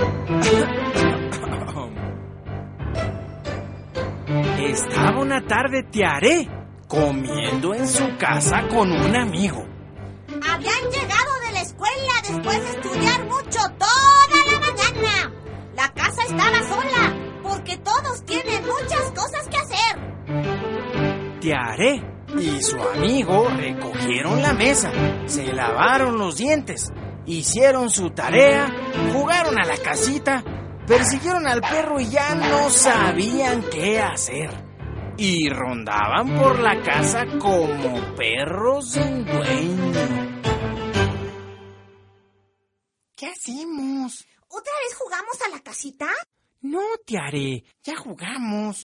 Estaba una tarde Tiaré comiendo en su casa con un amigo. Habían llegado de la escuela después de estudiar mucho toda la mañana. La casa estaba sola porque todos tienen muchas cosas que hacer. Tiaré y su amigo recogieron la mesa, se lavaron los dientes, hicieron su tarea, jugaron a la casita, persiguieron al perro y ya no sabían qué hacer. Y rondaban por la casa como perros sin dueño. ¿Qué hacemos? ¿Otra vez jugamos a la casita? No, Tiaré, ya jugamos.